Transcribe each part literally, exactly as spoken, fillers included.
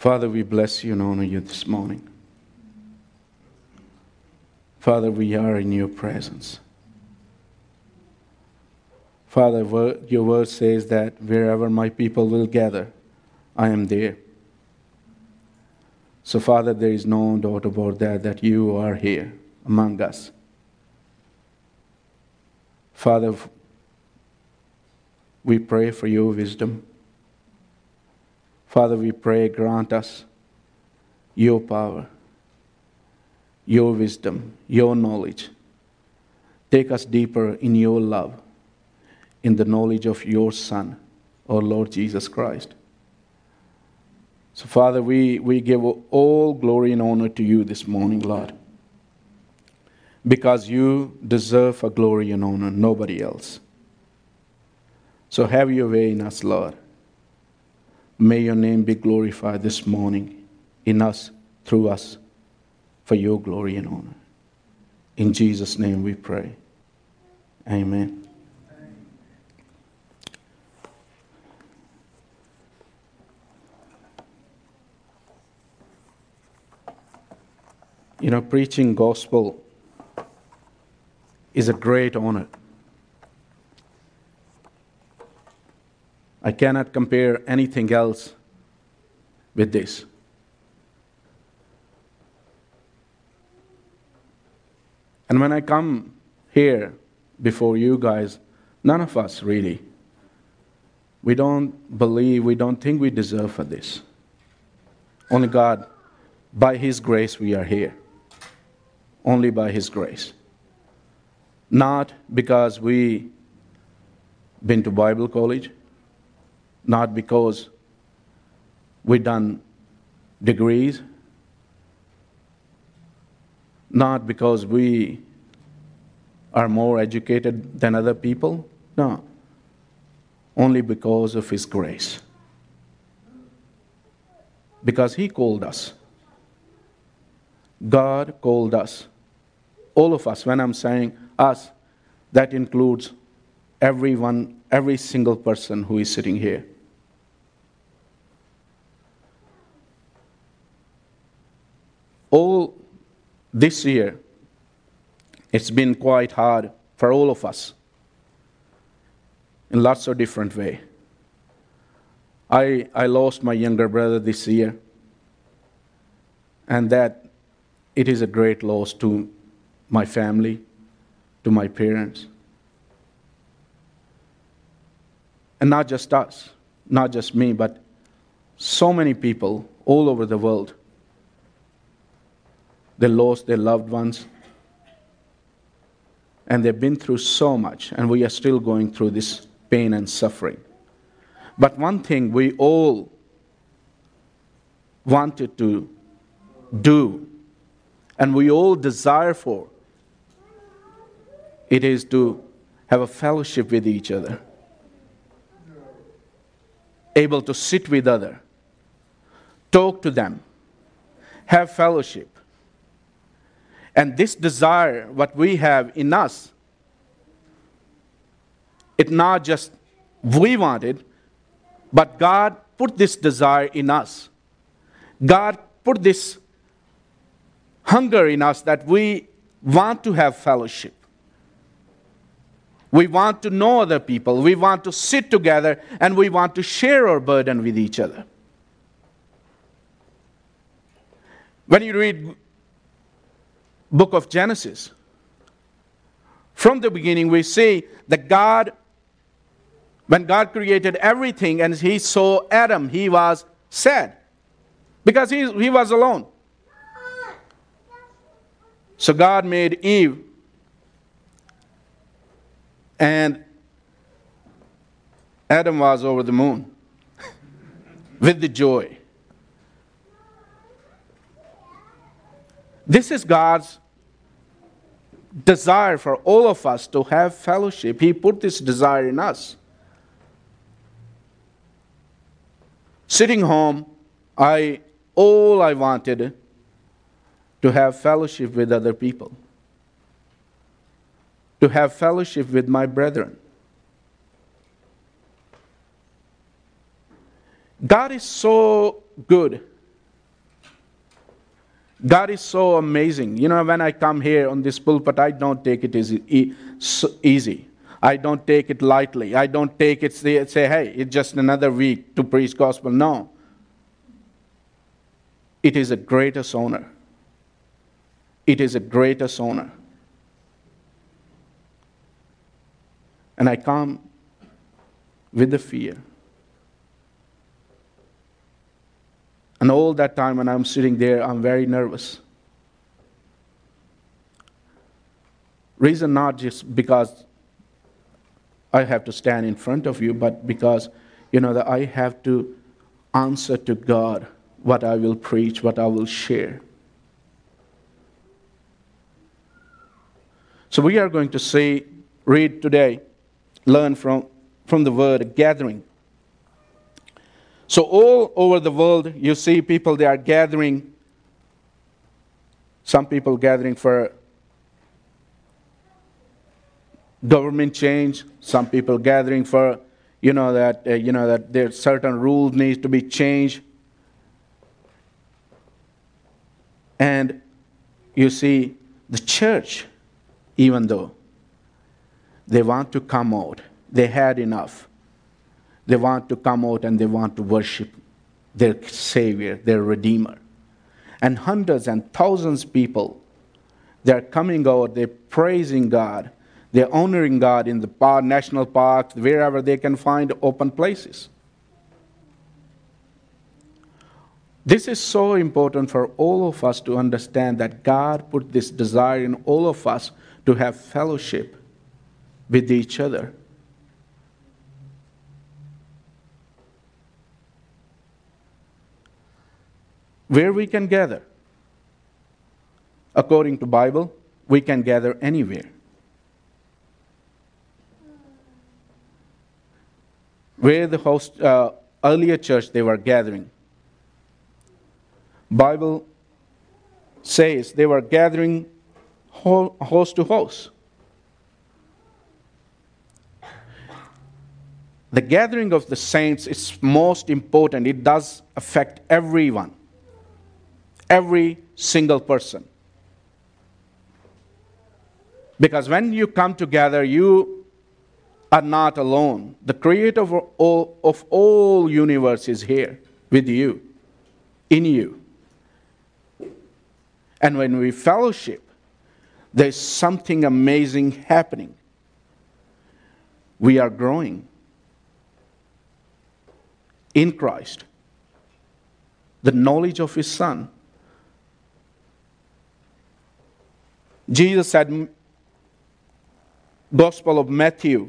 Father, we bless you and honor you this morning. Father, we are in your presence. Father, your word says that wherever my people will gather, I am there. So, Father, there is no doubt about that, that you are here among us. Father, we pray for your wisdom. Father, we pray, grant us your power, your wisdom, your knowledge. Take us deeper in your love, in the knowledge of your Son, our Lord Jesus Christ. So, Father, we, we give all glory and honor to you this morning, Lord, because you deserve a glory and honor, nobody else. So have your way in us, Lord. May your name be glorified this morning in us, through us, for your glory and honor. In Jesus' name we pray. Amen. You know, preaching gospel is a great honor. I cannot compare anything else with this. And when I come here before you guys, none of us really, we don't believe, we don't think we deserve for this. Only God, by His grace, we are here. Only by His grace. Not because we been to Bible college, not because we done degrees, not because we are more educated than other people. No. Only because of His grace. Because He called us. God called us. All of us. When I'm saying us, that includes everyone, every single person who is sitting here. All this year, it's been quite hard for all of us in lots of different ways. I, I lost my younger brother this year, and that it is a great loss to my family, to my parents. And not just us, not just me, but so many people all over the world. They lost their loved ones. And they've been through so much, and we are still going through this pain and suffering. But one thing we all wanted to do, and we all desire for, it is to have a fellowship with each other. Able to sit with others, talk to them, have fellowship. And this desire, what we have in us, it's not just we want it, but God put this desire in us. God put this hunger in us that we want to have fellowship. We want to know other people. We want to sit together, and we want to share our burden with each other. When you read book of Genesis, from the beginning we see that God, when God created everything and He saw Adam, He was sad because he, he was alone. So God made Eve, and Adam was over the moon with the joy. This is God's desire for all of us to have fellowship. He put this desire in us. Sitting home, I all I wanted to have fellowship with other people, to have fellowship with my brethren. God is so good God is so amazing. You know, when I come here on this pulpit, I don't take it easy. e- so easy. I don't take it lightly. I don't take it, say, say, hey, it's just another week to preach gospel. No. It is a greatest honor. It is a greatest honor. And I come with the fear. And all that time when I'm sitting there, I'm very nervous. Reason not just because I have to stand in front of you, but because, you know, that I have to answer to God what I will preach, what I will share. So we are going to see, read today, learn from, from the word gathering. So all over the world, you see people, they are gathering. Some people gathering for government change. Some people gathering for, you know, that uh, you know that there certain rules need to be changed. And you see the church, even though they want to come out, they had enough. They want to come out and they want to worship their Savior, their Redeemer. And hundreds and thousands of people, they're coming out, they're praising God, they're honoring God in the park, national parks, wherever they can find open places. This is so important for all of us to understand that God put this desire in all of us to have fellowship with each other. Where we can gather. According to Bible, we can gather anywhere. Where the host, uh, earlier church they were gathering. Bible says they were gathering house to house. The gathering of the saints is most important. It does affect everyone. Every single person. Because when you come together, you are not alone. The creator of all, of all universe is here with you, in you. And when we fellowship, there's something amazing happening. We are growing in Christ. The knowledge of His Son. Jesus said, Gospel of Matthew,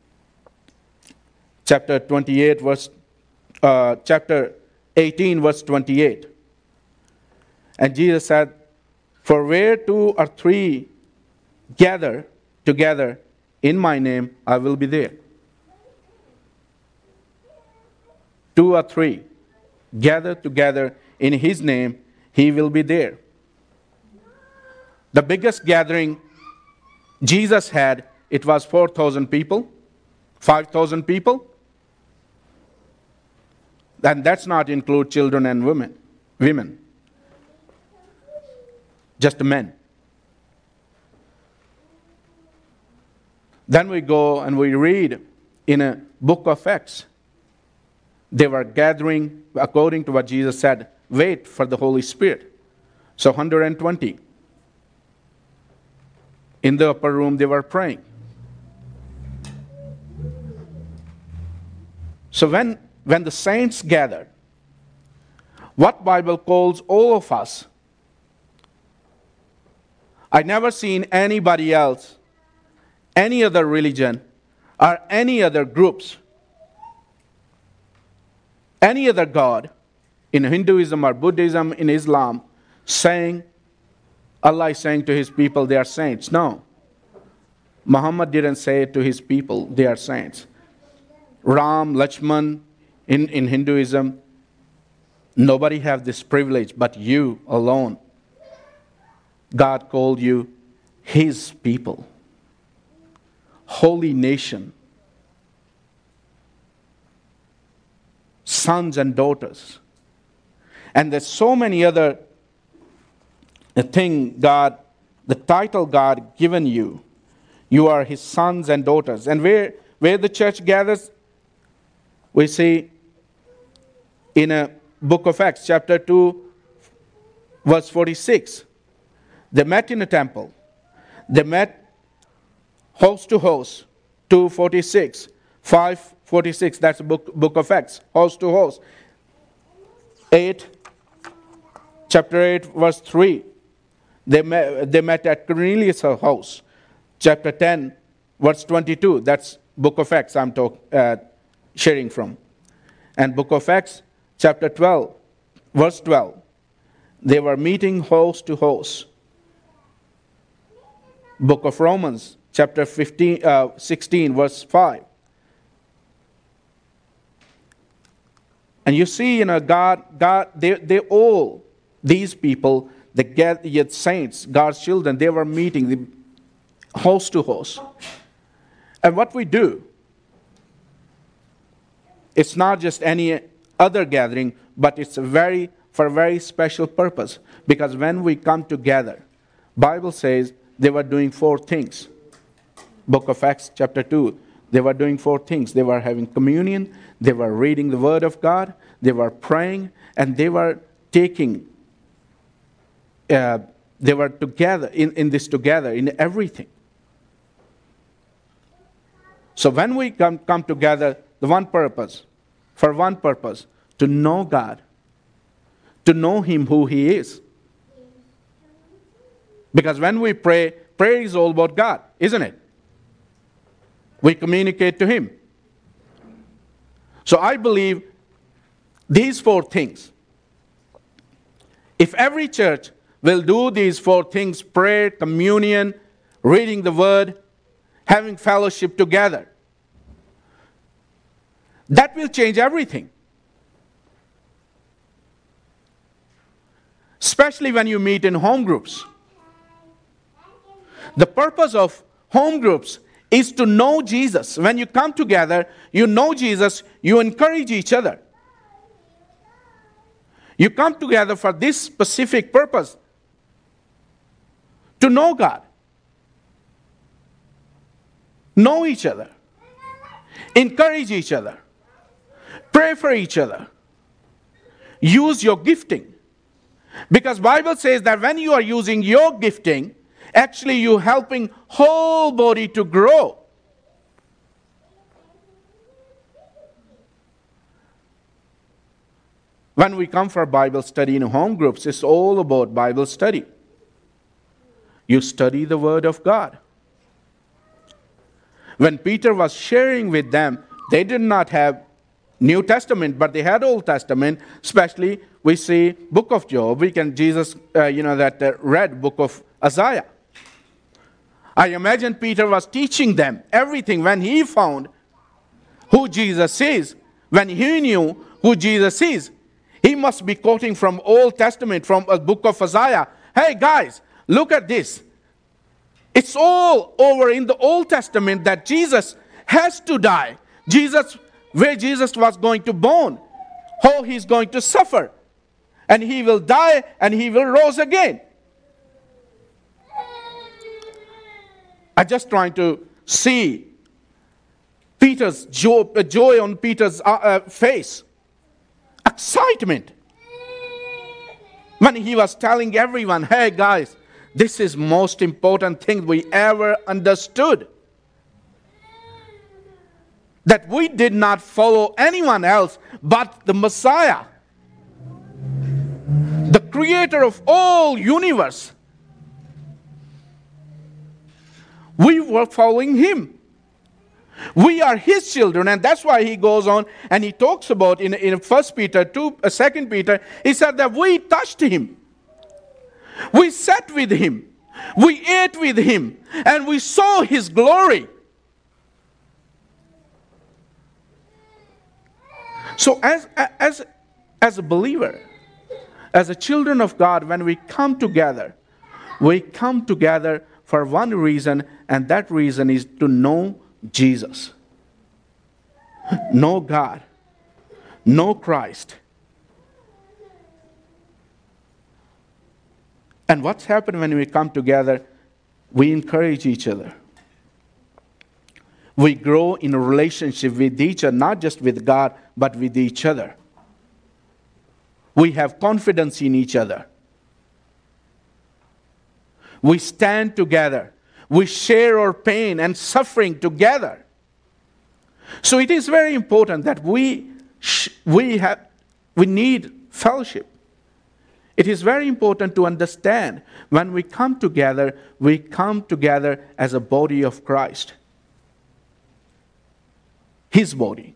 chapter twenty-eight, verse, uh, chapter eighteen, verse twenty-eight. And Jesus said, for where two or three gather together in my name, I will be there. Two or three gather together in His name, He will be there. The biggest gathering Jesus had, it was four thousand people, five thousand people. And that's not include children and women, women. Just men. Then we go and we read in a book of Acts. They were gathering according to what Jesus said, wait for the Holy Spirit. So one hundred twenty. In the upper room they were praying. So when, when the saints gathered, what Bible calls all of us, I never seen anybody else, any other religion, or any other groups, any other God, in Hinduism or Buddhism, in Islam, saying, Allah is saying to His people, they are saints. No. Muhammad didn't say it to his people, they are saints. Ram, Lakshman, in, in Hinduism, nobody have this privilege but you alone. God called you His people. Holy nation. Sons and daughters. And there's so many other the thing God, the title God given you. You are his sons and daughters. And where, where the church gathers, we see in a book of Acts, chapter two, verse forty-six. They met in a temple. They met house to house, two forty-six, five forty-six, that's the book, book of Acts, house to house. eight, chapter eight, verse three. They met, they met at Cornelius' house. Chapter ten, verse twenty-two. That's book of Acts I'm talk, uh, sharing from. And book of Acts, chapter twelve, verse twelve. They were meeting house to house. Book of Romans, chapter fifteen, uh, sixteen, verse five. And you see, you know, God, God, they, they all, these people, the gathered saints, God's children, they were meeting the house to house. And what we do, it's not just any other gathering, but it's a very, for a very special purpose. Because when we come together, Bible says they were doing four things. Book of Acts, chapter two. They were doing four things. They were having communion. They were reading the Word of God. They were praying. And they were taking, uh, they were together, in, in this together, in everything. So when we come, come together, the one purpose, for one purpose, to know God, to know Him who He is. Because when we pray, prayer is all about God, isn't it? We communicate to Him. So I believe these four things. If every church will do these four things, prayer, communion, reading the Word, having fellowship together, that will change everything. Especially when you meet in home groups. The purpose of home groups is to know Jesus. When you come together, you know Jesus, you encourage each other. You come together for this specific purpose, to know God. Know each other. Encourage each other. Pray for each other. Use your gifting. Because Bible says that when you are using your gifting, actually you're helping whole body to grow. When we come for Bible study in home groups, it's all about Bible study. You study the Word of God. When Peter was sharing with them, they did not have New Testament, but they had Old Testament. Especially, we see Book of Job. We can Jesus, uh, you know, that uh, read Book of Isaiah. I imagine Peter was teaching them everything when he found who Jesus is. When he knew who Jesus is, he must be quoting from Old Testament, from a book of Isaiah. Hey guys, look at this. It's all over in the Old Testament that Jesus has to die. Jesus, where Jesus was going to born, how he's going to suffer. And he will die and he will rise again. I'm just trying to see Peter's joy, uh, joy on Peter's uh, uh, face. Excitement. When he was telling everyone, hey guys, this is most important thing we ever understood. That we did not follow anyone else but the Messiah. The creator of all universe. We were following him. We are his children, and that's why he goes on and he talks about in, in First Peter two, uh, Second Peter, he said that we touched him. We sat with him. We ate with him. And we saw his glory. So as, as, as a believer, as a children of God, when we come together, we come together for one reason, and that reason is to know Jesus. Know God. Know Christ. And And what's happened when we come together? We encourage each other. We grow in a relationship with each other, not just with God, but with each other. We have confidence in each other. We stand together. We share our pain and suffering together. So it is very important that we sh- we have we need fellowship. It is very important to understand when we come together, we come together as a body of Christ. His body.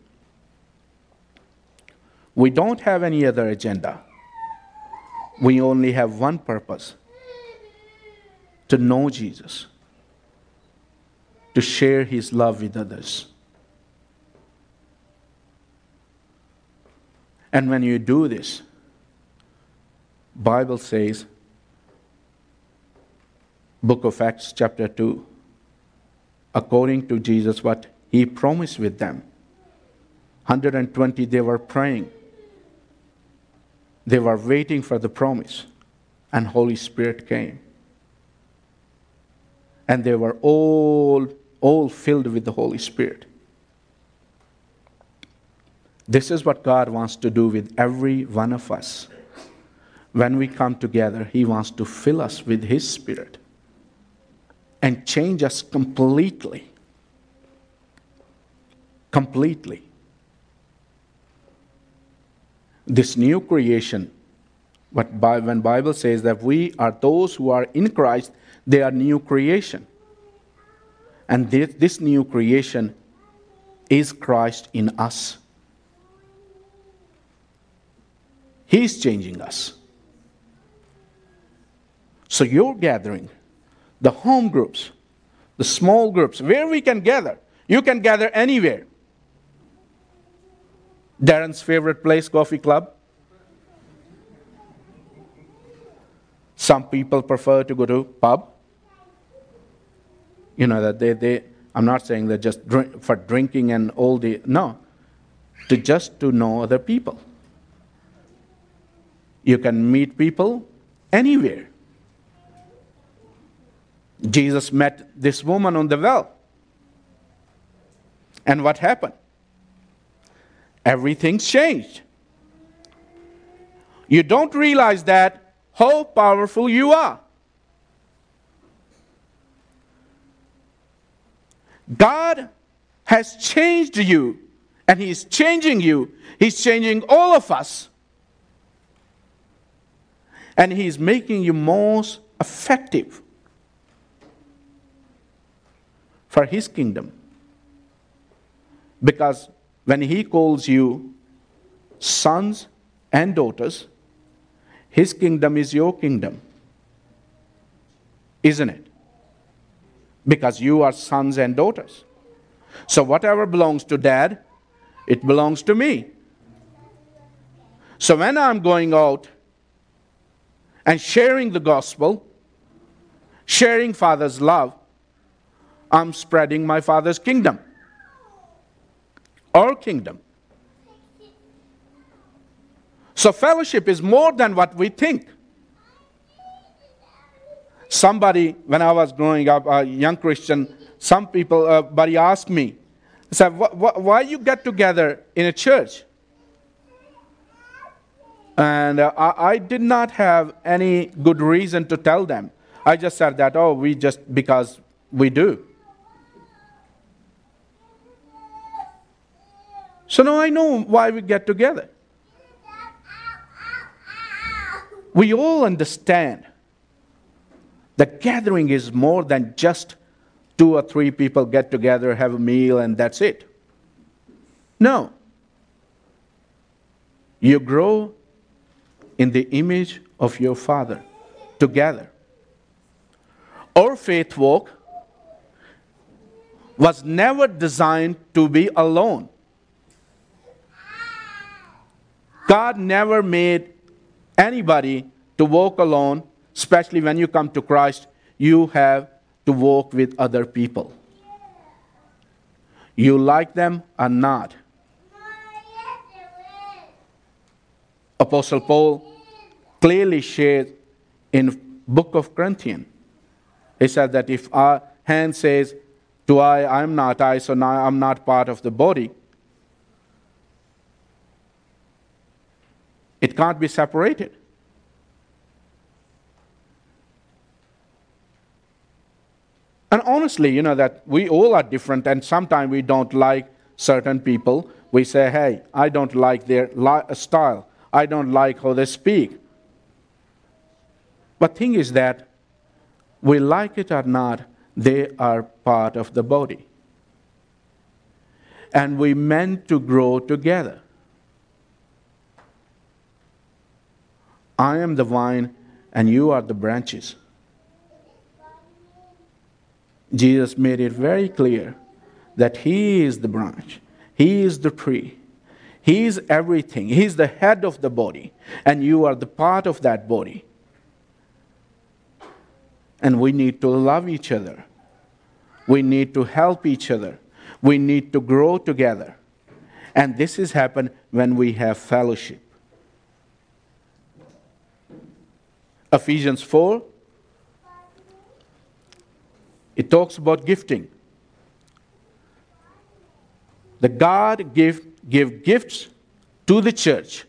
We don't have any other agenda. We only have one purpose: to know Jesus, to share His love with others. And when you do this, Bible says, Book of Acts chapter two, according to Jesus, what He promised with them. one hundred twenty, they were praying. They were waiting for the promise. And Holy Spirit came. And they were all, all filled with the Holy Spirit. This is what God wants to do with every one of us. When we come together, He wants to fill us with His Spirit and change us completely. Completely. This new creation, what when Bible says that we are those who are in Christ, they are new creation. And this, this new creation is Christ in us. He's changing us. So your gathering, the home groups, the small groups, where we can gather. You can gather anywhere. Darren's favorite place, coffee club. Some people prefer to go to pub. You know, that they, they I'm not saying that just drink, for drinking and all the, no. To just to know other people. You can meet people anywhere. Jesus met this woman on the well. And what happened? Everything's changed. You don't realize that how powerful you are. God has changed you, and He's changing you. He's changing all of us. And He's making you most effective for His kingdom. Because when He calls you sons and daughters, His kingdom is your kingdom. Isn't it? Because you are sons and daughters. So whatever belongs to Dad, it belongs to me. So when I'm going out and sharing the gospel, sharing Father's love, I'm spreading my Father's kingdom. Our kingdom. So fellowship is more than what we think. Somebody, when I was growing up, a young Christian, some people, uh, buddy asked me, said, wh- wh- why you get together in a church? And uh, I, I did not have any good reason to tell them. I just said that, oh, we just, because we do. So now I know why we get together. We all understand that gathering is more than just two or three people get together, have a meal, and that's it. No. You grow in the image of your Father together. Our faith walk was never designed to be alone. God never made anybody to walk alone, especially when you come to Christ. You have to walk with other people. You like them or not. Apostle Paul clearly shared in book of Corinthians. He said that if our hand says to eye, I'm not eye, so now I'm not part of the body, it can't be separated. And honestly, you know that we all are different, and sometimes we don't like certain people. We say, hey, I don't like their li- style. I don't like how they speak. But thing is that, we like it or not, they are part of the body. And we meant to grow together. I am the vine and you are the branches. Jesus made it very clear that He is the branch. He is the tree. He is everything. He is the head of the body. And you are the part of that body. And we need to love each other. We need to help each other. We need to grow together. And this has happened when we have fellowship. Ephesians four, it talks about gifting. The God give, give gifts to the church.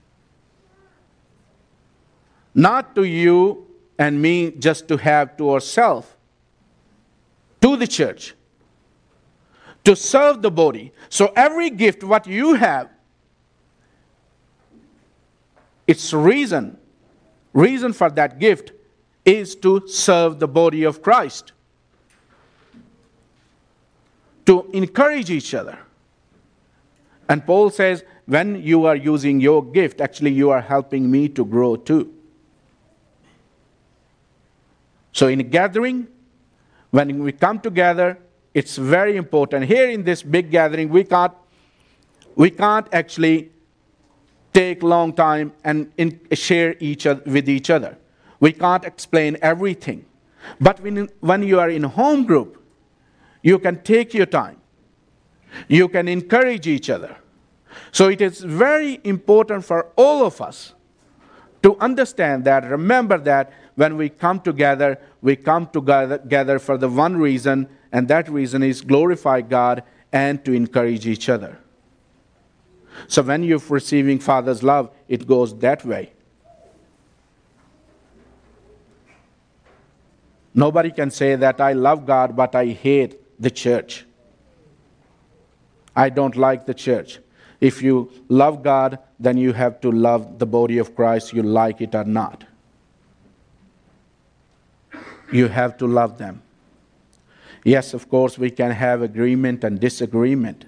Not to you and me just to have to ourselves. To the church. To serve the body. So every gift what you have, its reason, reason for that gift is to serve the body of Christ. To encourage each other. And Paul says, when you are using your gift, actually you are helping me to grow too. So in a gathering, when we come together, it's very important. Here in this big gathering, we can't, we can't actually take long time and in, share each other, with each other. We can't explain everything. But when, when you are in a home group, you can take your time. You can encourage each other. So it is very important for all of us to understand that, remember that when we come together, we come together, together for the one reason, and that reason is glorify God and to encourage each other. So when you're receiving Father's love, it goes that way. Nobody can say that I love God, but I hate the church. I don't like the church. If you love God, then you have to love the body of Christ, you like it or not. You have to love them. Yes, of course, we can have agreement and disagreement.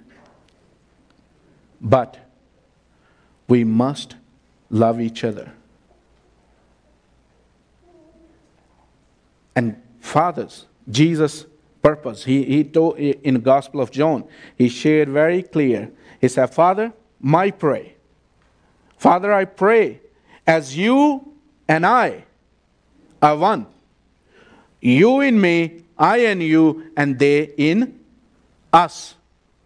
But we must love each other. And fathers, Jesus' purpose, he, he told in the Gospel of John, he shared very clear. He said, Father, my pray. Father, I pray as you and I are one. You in me, I in you, and they in us.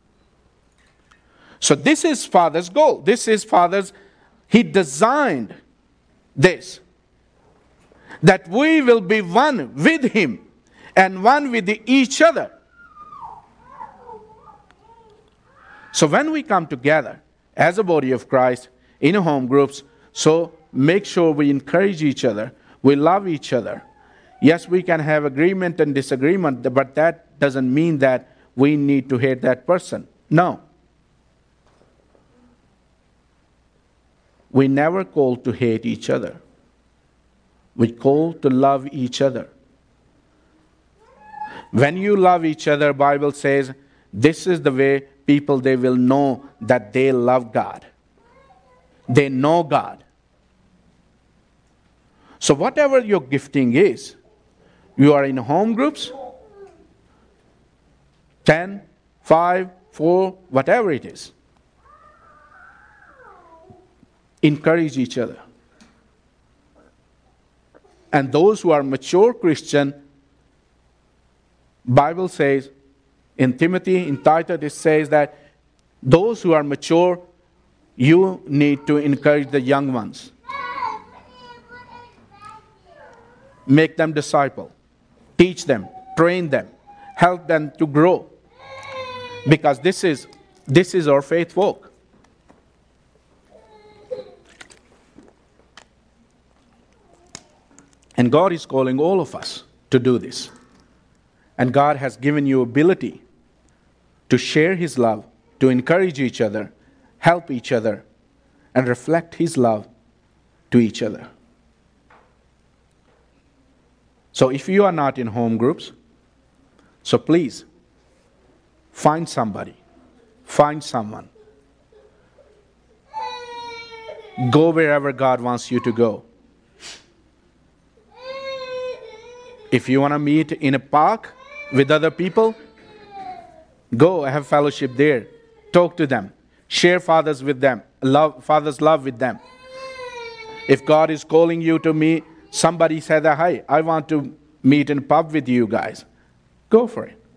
So this is Father's goal. This is Father's, He designed this. That we will be one with Him and one with each other. So when we come together as a body of Christ in home groups, so make sure we encourage each other, we love each other. Yes, we can have agreement and disagreement, but that doesn't mean that we need to hate that person. No. We never call to hate each other. We call to love each other. When you love each other, Bible says, this is the way people, they will know that they love God. They know God. So whatever your gifting is, you are in home groups, ten, five, four, whatever it is. Encourage each other. And those who are mature Christian, Bible says, in Timothy, in Titus, it says that those who are mature, you need to encourage the young ones. make them disciple, teach them, train them, help them to grow. Because this is, this is our faith walk. And God is calling all of us to do this. And God has given you ability to share His love, to encourage each other, help each other, and reflect His love to each other. So if you are not in home groups, so please find somebody, find someone. Go wherever God wants you to go. If you want to meet in a park with other people, go have fellowship there. Talk to them. Share Father's with them. Love, Father's love with them. If God is calling you to meet, somebody said, "Hi, I want to meet in a pub with you guys." Go for it.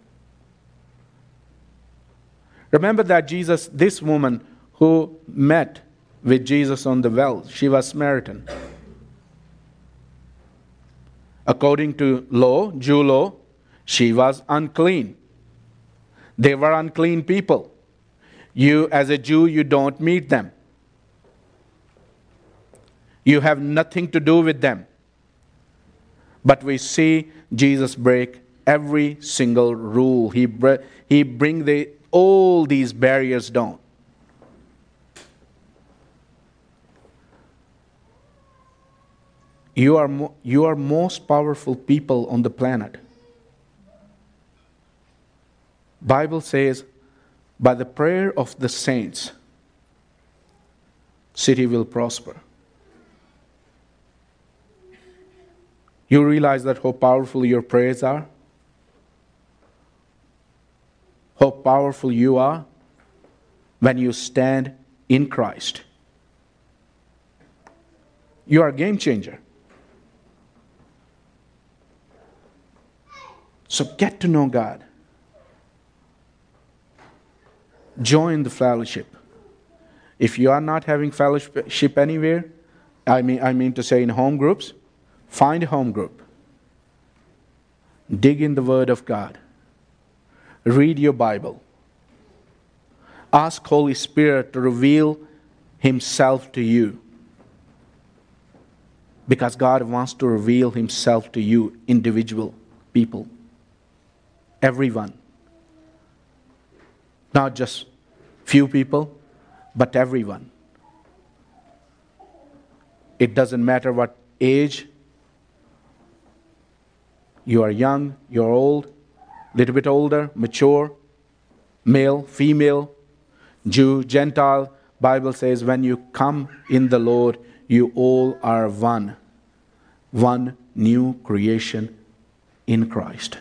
Remember that Jesus, this woman who met with Jesus on the well, she was Samaritan. According to law, Jew law, she was unclean. They were unclean people. You, as a Jew, you don't meet them. You have nothing to do with them. But we see Jesus break every single rule. He, bre- he bring the, all these barriers down. You are, mo- you are most powerful people on the planet. Bible says, by the prayer of the saints, city will prosper. You realize that how powerful your prayers are? How powerful you are when you stand in Christ. You are a game changer. So get to know God. Join the fellowship. If you are not having fellowship anywhere, I mean, I mean to say in home groups, find a home group. Dig in the Word of God. Read your Bible. Ask Holy Spirit to reveal Himself to you. Because God wants to reveal Himself to you, individual people. Everyone. Not just few people, but everyone. It doesn't matter what age. You are young, you're old, little bit older, mature, male, female, Jew, Gentile. Bible says when you come in the Lord, you all are one. One new creation in Christ.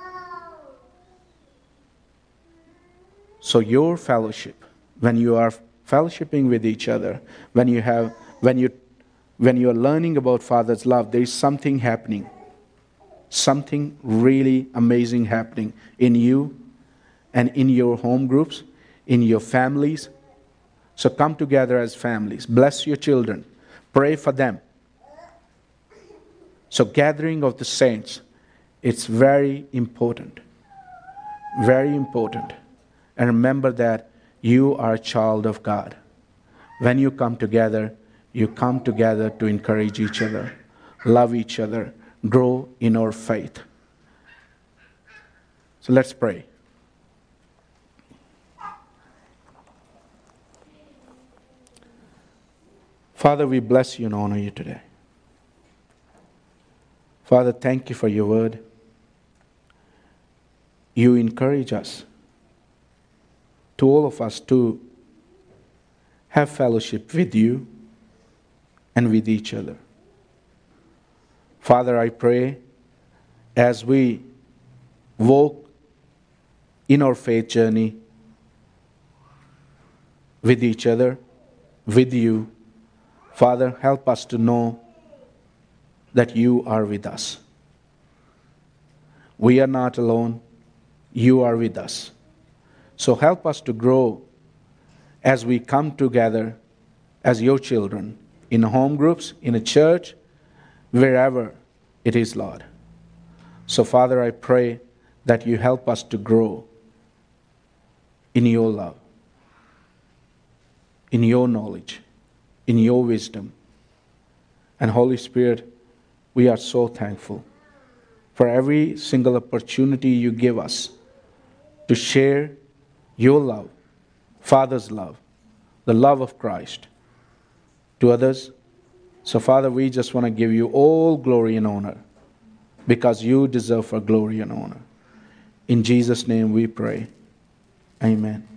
So your fellowship, when you are fellowshipping with each other, when you have, when you, when you are learning about Father's love, there is something happening, something really amazing happening in you, and in your home groups, in your families. So come together as families, bless your children, pray for them. So gathering of the saints, it's very important, very important. And remember that you are a child of God. When you come together, you come together to encourage each other, love each other, grow in our faith. So let's pray. Father, we bless you and honor you today. Father, thank you for your word. You encourage us, to all of us, to have fellowship with you and with each other. Father, I pray as we walk in our faith journey with each other, with you, Father, help us to know that you are with us. We are not alone. You are with us. So help us to grow as we come together as your children, in home groups, in a church, wherever, It is, Lord. So, Father, I pray that you help us to grow in your love, in your knowledge, in your wisdom. And Holy Spirit, we are so thankful for every single opportunity you give us to share your love, Father's love, the love of Christ to others. So, Father, we just want to give you all glory and honor because you deserve our glory and honor. In Jesus' name we pray. Amen.